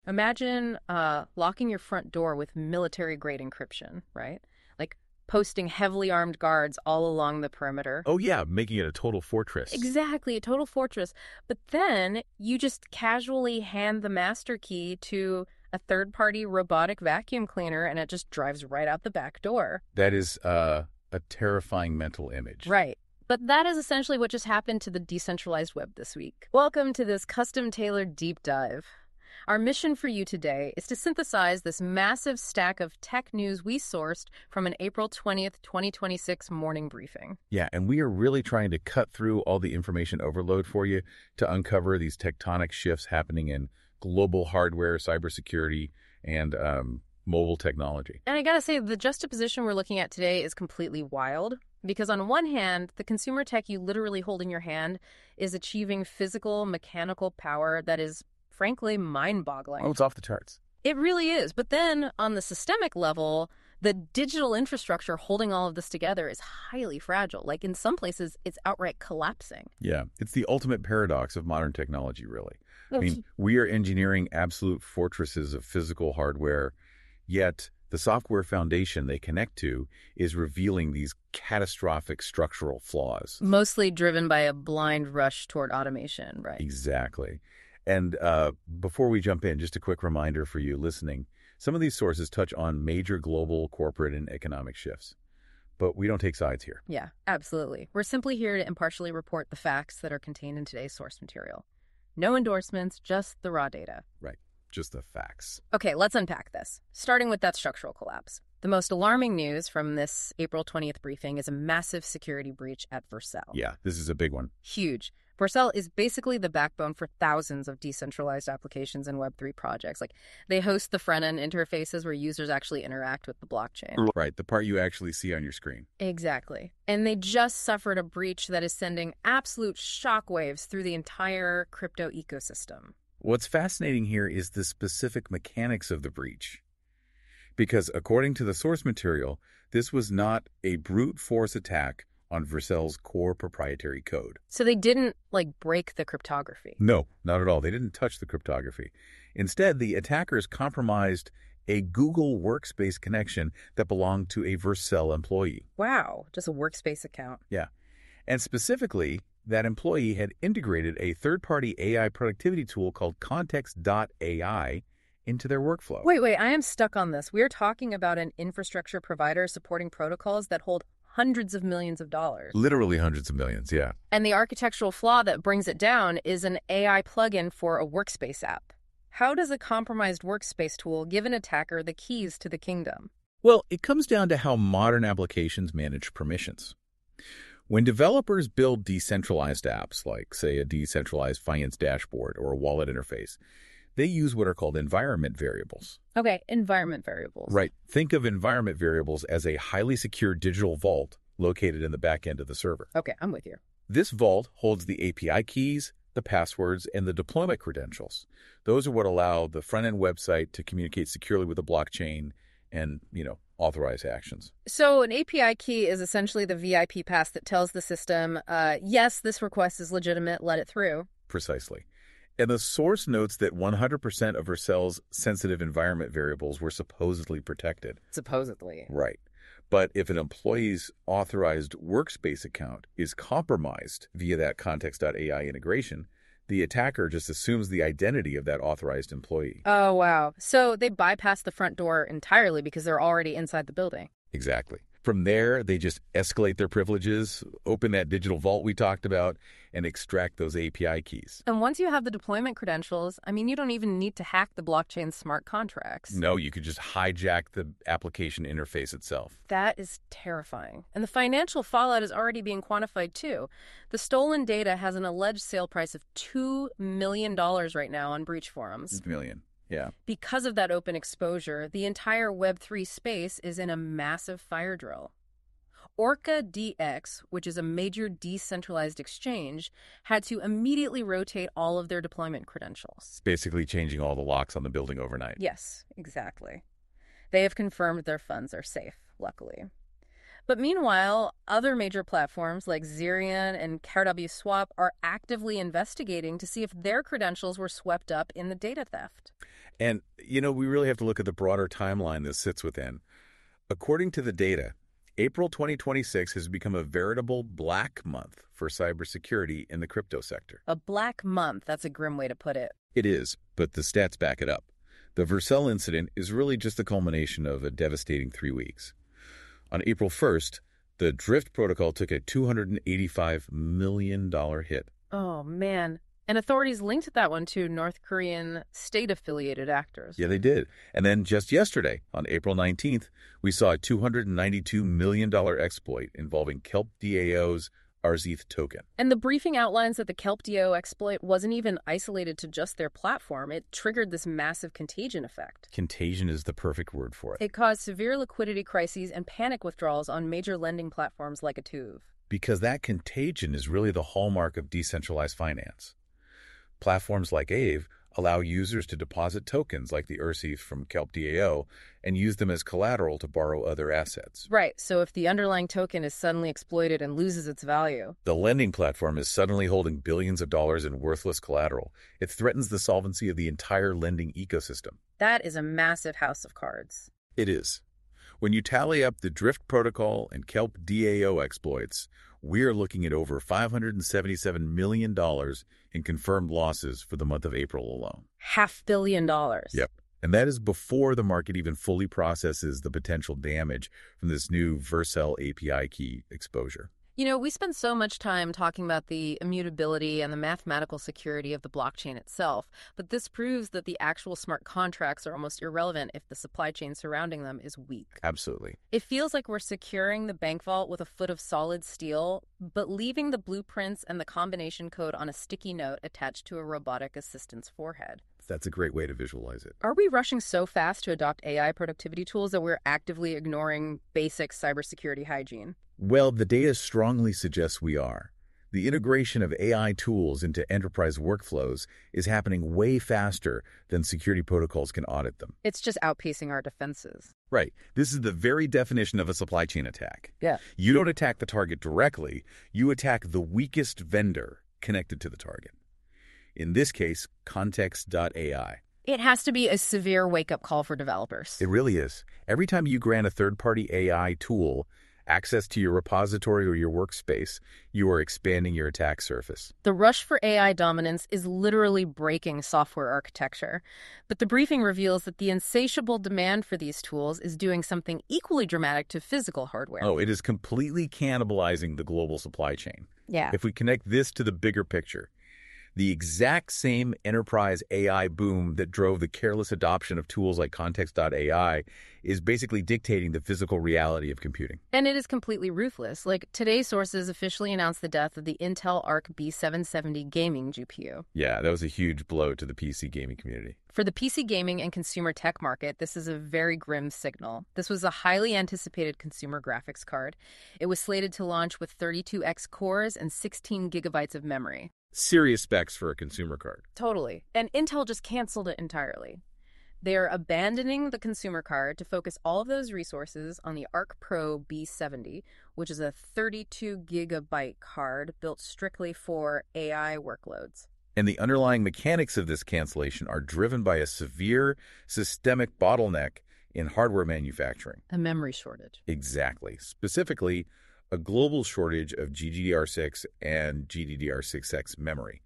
Imagine locking your front door with military-grade encryption, right? Like posting heavily armed guards all along the perimeter. Oh, yeah, making it a total fortress. Exactly, a total fortress. But then you just casually hand the master key to a third-party robotic vacuum cleaner, and it just drives right out the back door. That is a terrifying mental image. Right. But that is essentially what just happened to the decentralized web this week. Welcome to this custom-tailored deep dive. Our mission for you today is to synthesize this massive stack of tech news we sourced from an April 20th, 2026 morning briefing. Yeah, and we are really trying to cut through all the information overload for you to uncover these tectonic shifts happening in global hardware, cybersecurity, and mobile technology. And I gotta say, the juxtaposition we're looking at today is completely wild. Because on one hand, the consumer tech you literally hold in your hand is achieving physical, mechanical power that is, frankly, mind-boggling. Oh, it's off the charts. It really is. But then on the systemic level, the digital infrastructure holding all of this together is highly fragile. Like in some places, it's outright collapsing. Yeah, it's the ultimate paradox of modern technology, really. I mean, we are engineering absolute fortresses of physical hardware, yet the software foundation they connect to is revealing these catastrophic structural flaws. Mostly driven by a blind rush toward automation, right? Exactly. And before we jump in, just a quick reminder for you listening. Some of these sources touch on major global, corporate, and economic shifts. But we don't take sides here. Yeah, absolutely. We're simply here to impartially report the facts that are contained in today's source material. No endorsements, just the raw data. Right. Just the facts. Okay, let's unpack this. Starting with that structural collapse. The most alarming news from this April 20th briefing is a massive security breach at Vercel. Yeah, this is a big one. Huge. Vercel is basically the backbone for thousands of decentralized applications and Web3 projects. Like, they host the front-end interfaces where users actually interact with the blockchain. Right, the part you actually see on your screen. Exactly. And they just suffered a breach that is sending absolute shockwaves through the entire crypto ecosystem. What's fascinating here is the specific mechanics of the breach. Because according to the source material, this was not a brute force attack on Vercel's core proprietary code. So they didn't, break the cryptography? No, not at all. They didn't touch the cryptography. Instead, the attackers compromised a Google Workspace connection that belonged to a Vercel employee. Wow, just a Workspace account. Yeah. And specifically, that employee had integrated a third-party AI productivity tool called Context.ai into their workflow. Wait, I am stuck on this. We're talking about an infrastructure provider supporting protocols that hold hundreds of millions of dollars. Literally hundreds of millions, yeah. And the architectural flaw that brings it down is an AI plugin for a Workspace app. How does a compromised Workspace tool give an attacker the keys to the kingdom? Well, it comes down to how modern applications manage permissions. When developers build decentralized apps, like, say, a decentralized finance dashboard or a wallet interface, they use what are called environment variables. Okay, environment variables. Right. Think of environment variables as a highly secure digital vault located in the back end of the server. Okay, I'm with you. This vault holds the API keys, the passwords, and the deployment credentials. Those are what allow the front-end website to communicate securely with the blockchain and, authorize actions. So an API key is essentially the VIP pass that tells the system, yes, this request is legitimate, let it through. Precisely. And the source notes that 100% of Vercel's sensitive environment variables were supposedly protected. Supposedly. Right. But if an employee's authorized Workspace account is compromised via that Context.ai integration, the attacker just assumes the identity of that authorized employee. Oh, wow. So they bypass the front door entirely because they're already inside the building. Exactly. From there, they just escalate their privileges, open that digital vault we talked about, and extract those API keys. And once you have the deployment credentials, you don't even need to hack the blockchain's smart contracts. No, you could just hijack the application interface itself. That is terrifying. And the financial fallout is already being quantified, too. The stolen data has an alleged sale price of $2 million right now on breach forums. Million. Yeah. Because of that open exposure, the entire Web3 space is in a massive fire drill. OrcaDX, which is a major decentralized exchange, had to immediately rotate all of their deployment credentials. Basically changing all the locks on the building overnight. Yes, exactly. They have confirmed their funds are safe, luckily. But meanwhile, other major platforms like Zerion and CareWSwap are actively investigating to see if their credentials were swept up in the data theft. And, we really have to look at the broader timeline this sits within. According to the data, April 2026 has become a veritable black month for cybersecurity in the crypto sector. A black month, that's a grim way to put it. It is, but the stats back it up. The Vercel incident is really just the culmination of a devastating 3 weeks. On April 1st, the Drift protocol took a $285 million hit. Oh, man. And authorities linked that one to North Korean state-affiliated actors. Yeah, they did. And then just yesterday, on April 19th, we saw a $292 million exploit involving Kelp DAO's Arzeth token. And the briefing outlines that the Kelp DAO exploit wasn't even isolated to just their platform. It triggered this massive contagion effect. Contagion is the perfect word for it. It caused severe liquidity crises and panic withdrawals on major lending platforms like Atuv. Because that contagion is really the hallmark of decentralized finance. Platforms like Aave allow users to deposit tokens like the Arzeth from Kelp DAO and use them as collateral to borrow other assets. Right, so if the underlying token is suddenly exploited and loses its value, the lending platform is suddenly holding billions of dollars in worthless collateral. It threatens the solvency of the entire lending ecosystem. That is a massive house of cards. It is. When you tally up the Drift protocol and Kelp DAO exploits, we're looking at over $577 million in confirmed losses for the month of April alone. $500 million. Yep. And that is before the market even fully processes the potential damage from this new Vercel API key exposure. We spend so much time talking about the immutability and the mathematical security of the blockchain itself, but this proves that the actual smart contracts are almost irrelevant if the supply chain surrounding them is weak. Absolutely. It feels like we're securing the bank vault with a foot of solid steel, but leaving the blueprints and the combination code on a sticky note attached to a robotic assistant's forehead. That's a great way to visualize it. Are we rushing so fast to adopt AI productivity tools that we're actively ignoring basic cybersecurity hygiene? Well, the data strongly suggests we are. The integration of AI tools into enterprise workflows is happening way faster than security protocols can audit them. It's just outpacing our defenses. Right. This is the very definition of a supply chain attack. Yeah. You don't attack the target directly. You attack the weakest vendor connected to the target. In this case, Context.ai. It has to be a severe wake-up call for developers. It really is. Every time you grant a third-party AI tool access to your repository or your workspace, you are expanding your attack surface. The rush for AI dominance is literally breaking software architecture. But the briefing reveals that the insatiable demand for these tools is doing something equally dramatic to physical hardware. Oh, it is completely cannibalizing the global supply chain. Yeah. If we connect this to the bigger picture, the exact same enterprise AI boom that drove the careless adoption of tools like Context.ai is basically dictating the physical reality of computing. And it is completely ruthless. Like, today's sources officially announced the death of the Intel Arc B770 gaming GPU. Yeah, that was a huge blow to the PC gaming community. For the PC gaming and consumer tech market, this is a very grim signal. This was a highly anticipated consumer graphics card. It was slated to launch with 32X cores and 16 gigabytes of memory. Serious specs for a consumer card. Totally. And Intel just canceled it entirely. They're abandoning the consumer card to focus all of those resources on the Arc Pro B70, which is a 32 gigabyte card built strictly for AI workloads. And the underlying mechanics of this cancellation are driven by a severe systemic bottleneck in hardware manufacturing. A memory shortage. Exactly. Specifically, a global shortage of GDDR6 and GDDR6X memory.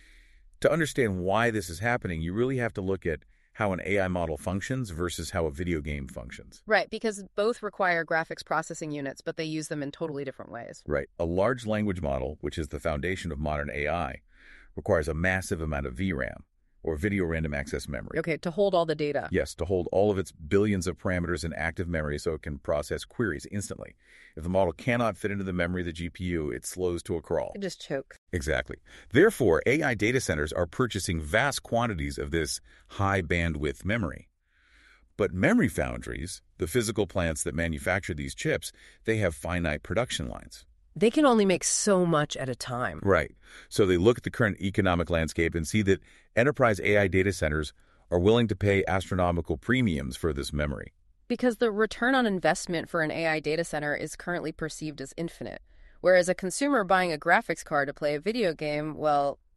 To understand why this is happening, you really have to look at how an AI model functions versus how a video game functions. Right, because both require graphics processing units, but they use them in totally different ways. Right. A large language model, which is the foundation of modern AI, requires a massive amount of VRAM, or video random access memory. Okay, to hold all the data. Yes, to hold all of its billions of parameters in active memory so it can process queries instantly. If the model cannot fit into the memory of the GPU, it slows to a crawl. It just chokes. Exactly. Therefore, AI data centers are purchasing vast quantities of this high bandwidth memory. But memory foundries, the physical plants that manufacture these chips, they have finite production lines. They can only make so much at a time. Right. So they look at the current economic landscape and see that enterprise AI data centers are willing to pay astronomical premiums for this memory. Because the return on investment for an AI data center is currently perceived as infinite. Whereas a consumer buying a graphics card to play a video game, well,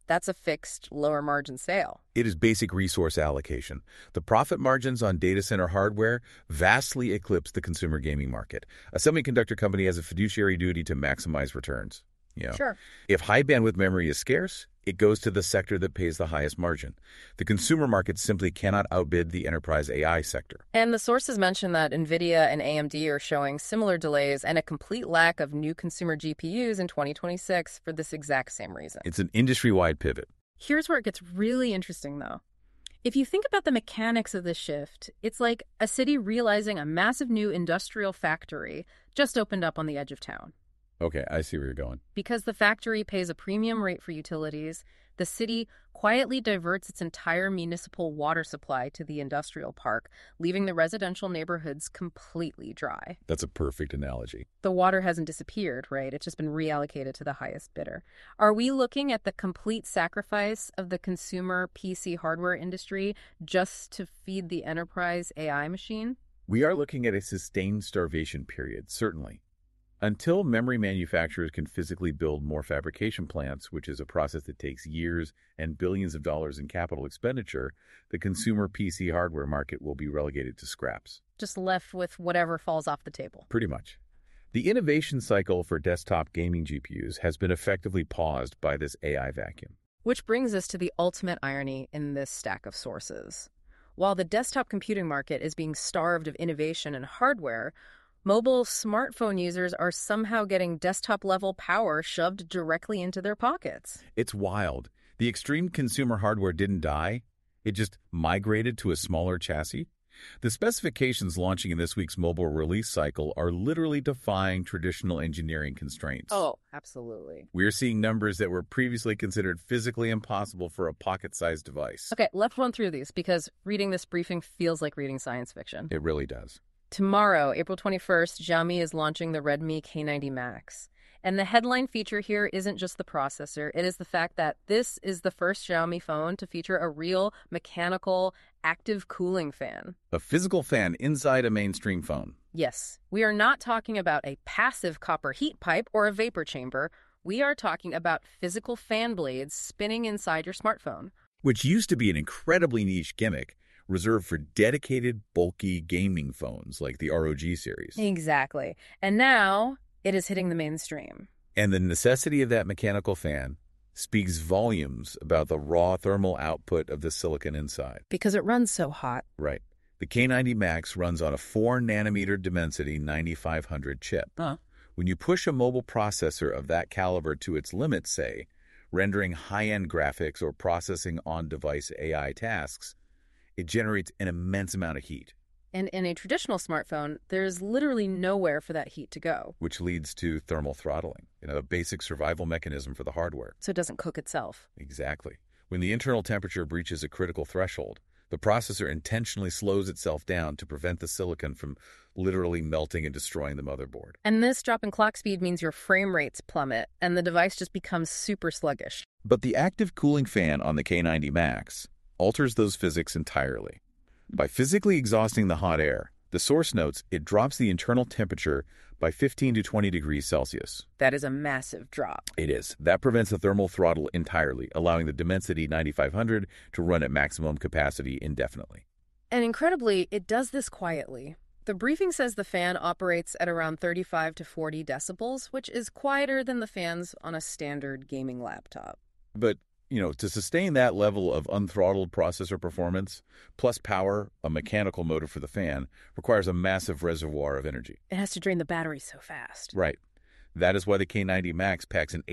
That's a fixed, lower margin sale. It is basic resource allocation. The profit margins on data center hardware vastly eclipse the consumer gaming market. A semiconductor company has a fiduciary duty to maximize returns. Sure. If high bandwidth memory is scarce, it goes to the sector that pays the highest margin. The consumer market simply cannot outbid the enterprise AI sector. And the sources mention that NVIDIA and AMD are showing similar delays and a complete lack of new consumer GPUs in 2026 for this exact same reason. It's an industry-wide pivot. Here's where it gets really interesting, though. If you think about the mechanics of this shift, it's like a city realizing a massive new industrial factory just opened up on the edge of town. Okay, I see where you're going. Because the factory pays a premium rate for utilities, the city quietly diverts its entire municipal water supply to the industrial park, leaving the residential neighborhoods completely dry. That's a perfect analogy. The water hasn't disappeared, right? It's just been reallocated to the highest bidder. Are we looking at the complete sacrifice of the consumer PC hardware industry just to feed the enterprise AI machine? We are looking at a sustained starvation period, certainly. Until memory manufacturers can physically build more fabrication plants, which is a process that takes years and billions of dollars in capital expenditure, the consumer PC hardware market will be relegated to scraps. Just left with whatever falls off the table. Pretty much. The innovation cycle for desktop gaming GPUs has been effectively paused by this AI vacuum. Which brings us to the ultimate irony in this stack of sources. While the desktop computing market is being starved of innovation and hardware, mobile smartphone users are somehow getting desktop-level power shoved directly into their pockets. It's wild. The extreme consumer hardware didn't die. It just migrated to a smaller chassis. The specifications launching in this week's mobile release cycle are literally defying traditional engineering constraints. Oh, absolutely. We're seeing numbers that were previously considered physically impossible for a pocket-sized device. Okay, let's run through these because reading this briefing feels like reading science fiction. It really does. Tomorrow, April 21st, Xiaomi is launching the Redmi K90 Max. And the headline feature here isn't just the processor. It is the fact that this is the first Xiaomi phone to feature a real mechanical active cooling fan. A physical fan inside a mainstream phone. Yes, we are not talking about a passive copper heat pipe or a vapor chamber. We are talking about physical fan blades spinning inside your smartphone. Which used to be an incredibly niche gimmick, reserved for dedicated, bulky gaming phones like the ROG series. Exactly. And now it is hitting the mainstream. And the necessity of that mechanical fan speaks volumes about the raw thermal output of the silicon inside. Because it runs so hot. Right. The K90 Max runs on a 4-nanometer Dimensity 9500 chip. When you push a mobile processor of that caliber to its limits, say, rendering high-end graphics or processing on-device AI tasks, it generates an immense amount of heat. And in a traditional smartphone, there's literally nowhere for that heat to go. Which leads to thermal throttling, a basic survival mechanism for the hardware. So it doesn't cook itself. Exactly. When the internal temperature breaches a critical threshold, the processor intentionally slows itself down to prevent the silicon from literally melting and destroying the motherboard. And this drop in clock speed means your frame rates plummet, and the device just becomes super sluggish. But the active cooling fan on the K90 Max alters those physics entirely. By physically exhausting the hot air, the source notes it drops the internal temperature by 15 to 20 degrees Celsius. That is a massive drop. It is. That prevents the thermal throttle entirely, allowing the Dimensity 9500 to run at maximum capacity indefinitely. And incredibly, it does this quietly. The briefing says the fan operates at around 35 to 40 decibels, which is quieter than the fans on a standard gaming laptop. But to sustain that level of unthrottled processor performance, plus power, a mechanical motor for the fan, requires a massive reservoir of energy. It has to drain the battery so fast. Right. That is why the K90 Max packs an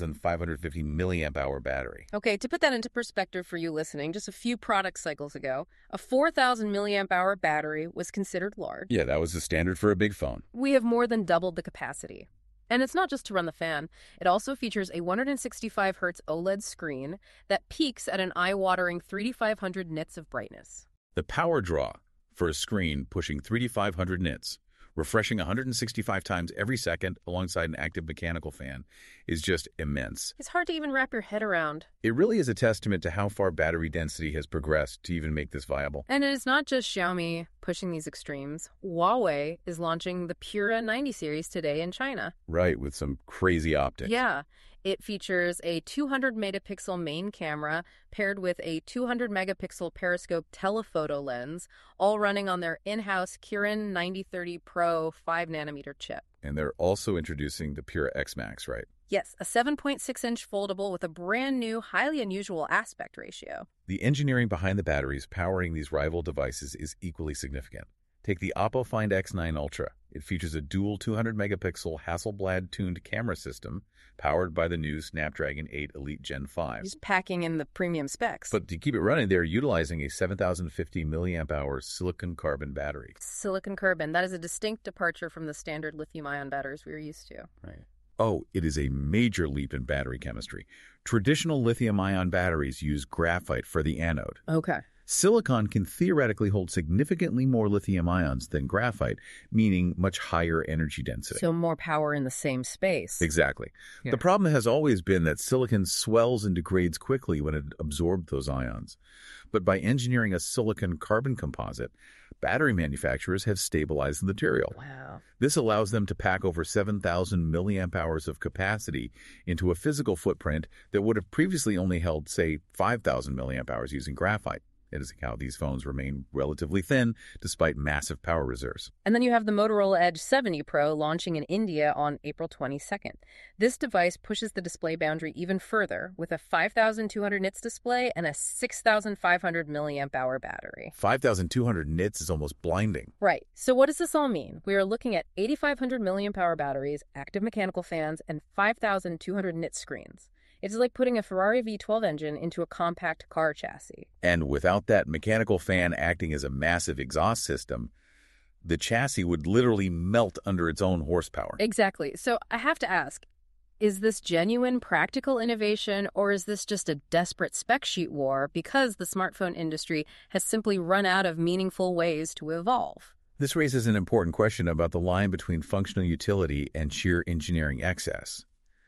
8,550 milliamp hour battery. Okay, to put that into perspective for you listening, just a few product cycles ago, a 4,000 milliamp hour battery was considered large. Yeah, that was the standard for a big phone. We have more than doubled the capacity. And it's not just to run the fan. It also features a 165 Hz OLED screen that peaks at an eye-watering 3,500 nits of brightness. The power draw for a screen pushing 3,500 nits, refreshing 165 times every second alongside an active mechanical fan, is just immense. It's hard to even wrap your head around. It really is a testament to how far battery density has progressed to even make this viable. And it is not just Xiaomi pushing these extremes. Huawei is launching the Pura 90 series today in China. Right, with some crazy optics. Yeah. It features a 200-megapixel main camera paired with a 200-megapixel periscope telephoto lens, all running on their in-house Kirin 9030 Pro 5-nanometer chip. And they're also introducing the Pura X Max, right? Yes, a 7.6-inch foldable with a brand new, highly unusual aspect ratio. The engineering behind the batteries powering these rival devices is equally significant. Take the Oppo Find X9 Ultra. It features a dual 200-megapixel Hasselblad-tuned camera system powered by the new Snapdragon 8 Elite Gen 5. Just packing in the premium specs. But to keep it running, they're utilizing a 7,050 milliamp-hour silicon-carbon battery. Silicon-carbon, that is a distinct departure from the standard lithium-ion batteries we are used to. Right. Oh, it is a major leap in battery chemistry. Traditional lithium-ion batteries use graphite for the anode. Okay. Silicon can theoretically hold significantly more lithium ions than graphite, meaning much higher energy density. So more power in the same space. Exactly. Yeah. The problem has always been that silicon swells and degrades quickly when it absorbs those ions. But by engineering a silicon-carbon composite, battery manufacturers have stabilized the material. Wow. This allows them to pack over 7,000 milliamp hours of capacity into a physical footprint that would have previously only held, say, 5,000 milliamp hours using graphite. It is how these phones remain relatively thin despite massive power reserves. And then you have the Motorola Edge 70 Pro launching in India on April 22nd. This device pushes the display boundary even further with a 5,200 nits display and a 6,500 milliamp hour battery. 5,200 nits is almost blinding. Right. So what does this all mean? We are looking at 8,500 milliamp hour batteries, active mechanical fans, and 5,200 nit screens. It's like putting a Ferrari V12 engine into a compact car chassis. And without that mechanical fan acting as a massive exhaust system, the chassis would literally melt under its own horsepower. Exactly. So I have to ask, is this genuine practical innovation, or is this just a desperate spec sheet war because the smartphone industry has simply run out of meaningful ways to evolve? This raises an important question about the line between functional utility and sheer engineering excess.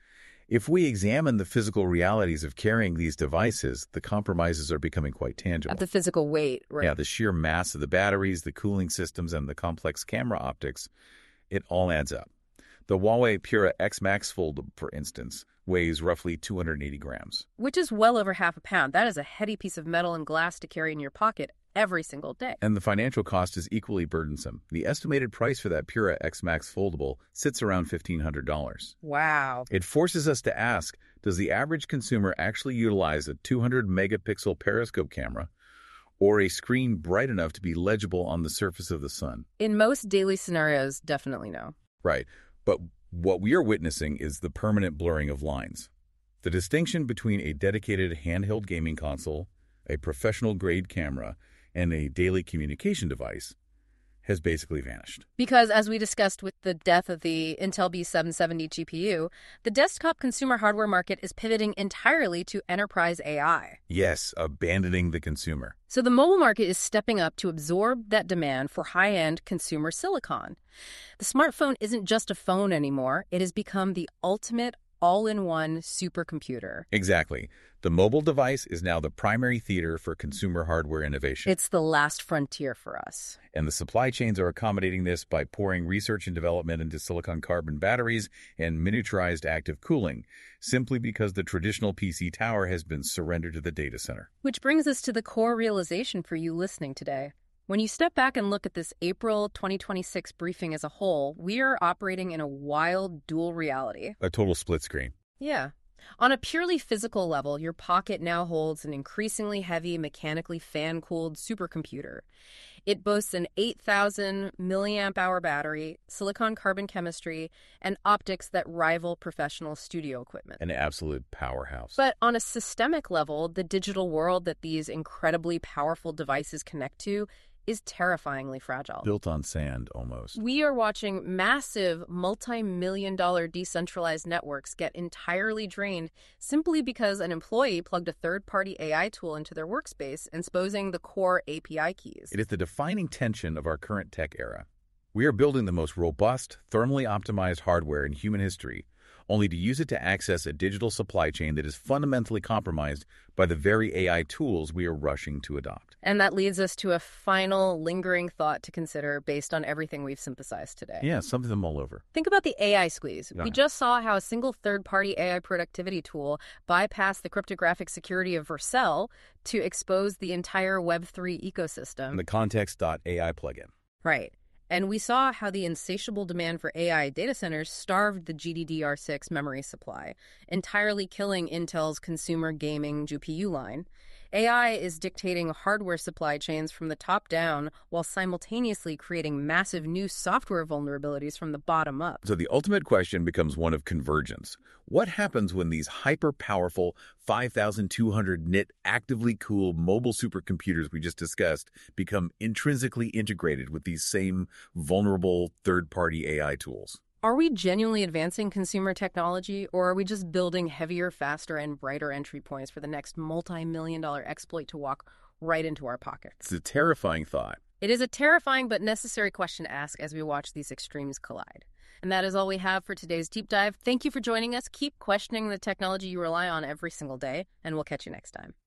If we examine the physical realities of carrying these devices, the compromises are becoming quite tangible. At the physical weight, right? Yeah, the sheer mass of the batteries, the cooling systems, and the complex camera optics, it all adds up. The Huawei Pura X Max Fold, for instance, weighs roughly 280 grams. Which is well over half a pound. That is a heady piece of metal and glass to carry in your pocket every single day. And the financial cost is equally burdensome. The estimated price for that Pura X Max Foldable sits around $1,500. Wow. It forces us to ask, does the average consumer actually utilize a 200-megapixel periscope camera or a screen bright enough to be legible on the surface of the sun? In most daily scenarios, definitely no. Right. But what we are witnessing is the permanent blurring of lines. The distinction between a dedicated handheld gaming console, a professional-grade camera, and a daily communication device has basically vanished. Because as we discussed with the death of the Intel B770 GPU, the desktop consumer hardware market is pivoting entirely to enterprise AI. Yes, abandoning the consumer. So the mobile market is stepping up to absorb that demand for high-end consumer silicon. The smartphone isn't just a phone anymore. It has become the ultimate all-in-one supercomputer. Exactly. The mobile device is now the primary theater for consumer hardware innovation. It's the last frontier for us. And the supply chains are accommodating this by pouring research and development into silicon-carbon batteries and miniaturized active cooling, simply because the traditional PC tower has been surrendered to the data center. Which brings us to the core realization for you listening today. When you step back and look at this April 2026 briefing as a whole, we are operating in a wild dual reality. A total split screen. Yeah. On a purely physical level, your pocket now holds an increasingly heavy, mechanically fan-cooled supercomputer. It boasts an 8,000 milliamp hour battery, silicon-carbon chemistry, and optics that rival professional studio equipment. An absolute powerhouse. But on a systemic level, the digital world that these incredibly powerful devices connect to is terrifyingly fragile. Built on sand, almost. We are watching massive, multi-million-dollar decentralized networks get entirely drained simply because an employee plugged a third-party AI tool into their workspace, exposing the core API keys. It is the defining tension of our current tech era. We are building the most robust, thermally optimized hardware in human history, only to use it to access a digital supply chain that is fundamentally compromised by the very AI tools we are rushing to adopt. And that leads us to a final lingering thought to consider based on everything we've synthesized today. Yeah, something to mull over. Think about the AI squeeze. Yeah. We just saw how a single third-party AI productivity tool bypassed the cryptographic security of Vercel to expose the entire Web3 ecosystem. And the Context.ai plugin. Right. And we saw how the insatiable demand for AI data centers starved the GDDR6 memory supply, entirely killing Intel's consumer gaming GPU line. AI is dictating hardware supply chains from the top down while simultaneously creating massive new software vulnerabilities from the bottom up. So the ultimate question becomes one of convergence. What happens when these hyper-powerful 5,200 nit actively cooled mobile supercomputers we just discussed become intrinsically integrated with these same vulnerable third-party AI tools? Are we genuinely advancing consumer technology, or are we just building heavier, faster, and brighter entry points for the next multi-million-dollar exploit to walk right into our pockets? It's a terrifying thought. It is a terrifying but necessary question to ask as we watch these extremes collide. And that is all we have for today's deep dive. Thank you for joining us. Keep questioning the technology you rely on every single day, and we'll catch you next time.